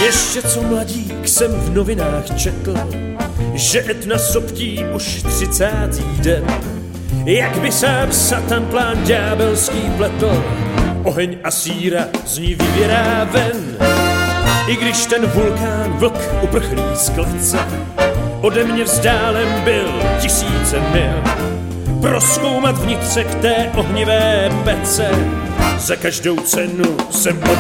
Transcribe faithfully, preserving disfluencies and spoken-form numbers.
Ještě co mladík jsem v novinách četl, že Etna soptí už třicátý den. Jak by sám Satan plán ďábelský pletl, oheň a síra z ní vyvěrá ven. I když ten vulkán vlk uprchlý z klece ode mě vzdálen byl tisíce mil, prozkoumat vnitřek té ohnivé pece za každou cenu jsem